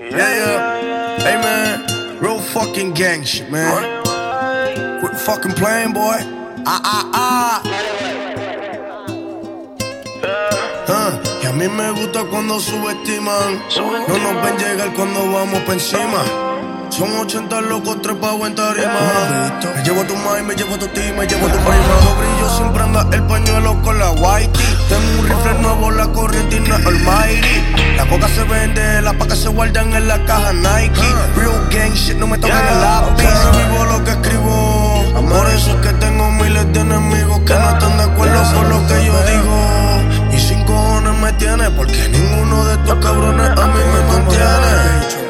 Yeah. Hey man, real fucking gang shit, man. Quit fucking playing, boy. Y a mí me gusta cuando subestiman. No nos ven llegar cuando vamos pa' encima. Son 80 locos, trepados en tarima. Me llevo a tu mai, me llevo a tu ti, me llevo a tu prima. Yo brillo siempre anda el pañuelo con la whitey. Tengo un rifle nuevo, la corriente y no es almighty. La coca se vende, las pacas se guardan en la caja Nike. Real gang shit, no me toquen el lápiz. Vivo lo que escribo. Por eso es que tengo miles de enemigos que no están de acuerdo con lo que yo digo. Y 5 cojones me tiene, porque ninguno de estos cabrones a mí me mantiene.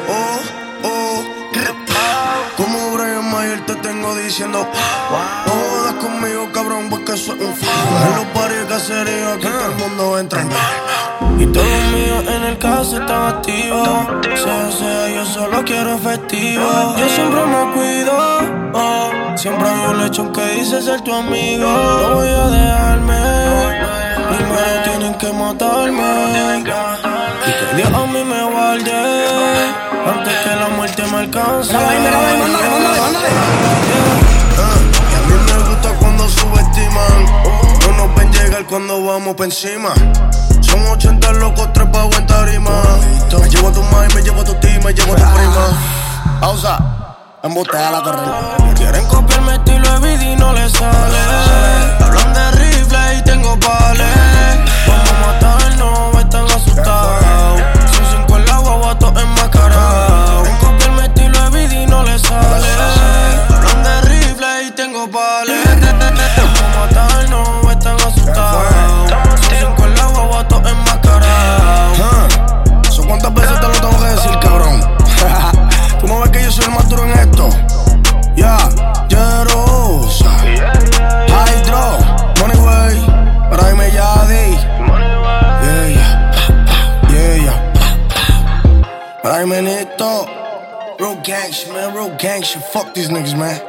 Como Brian Mayer te tengo diciendo, no jodas conmigo, cabrón, porque soy un fan. En los paris caseríos aquí todo el mundo entra. Y todo mío en el caso estaba activo. Sea, yo solo quiero efectivo. Yo siempre me cuido, siempre hay un lechón que dice ser tu amigo. No voy a dejarme, primero tienen que matarme. Y que Dios a mí me guarde antes que la muerte me alcance. Y a mí me gusta cuando subestiman. No nos ven llegar cuando vamos pa' encima. Son 80 locos, trepados en tarima. Me llevo a tu mai, me llevo a tu ti, me llevo a tu prima. Pausa, embotella la carrera. Quieren copiarme estilo de vida y no les sale. Hablan de rifle y tengo pales. Vamos a matarnos, están asustados. Son 5 en la guagua, todos enmascarados. Quieren copiarme estilo de vida y no les sale. Hablan de rifle y tengo pales. Vamos a matarnos, están asustados. Son 5 en la guagua, todos enmascarados. ¿So cuántas veces te lo tengo que decir, cabrón? Tú no ves que yo soy el más duro en esto. Ya, Jerosa, Hydro, Moneyway, Braime Yadi. Yeah. Braime Nito. Real gang shit, man, real gang shit. Fuck these niggas, man.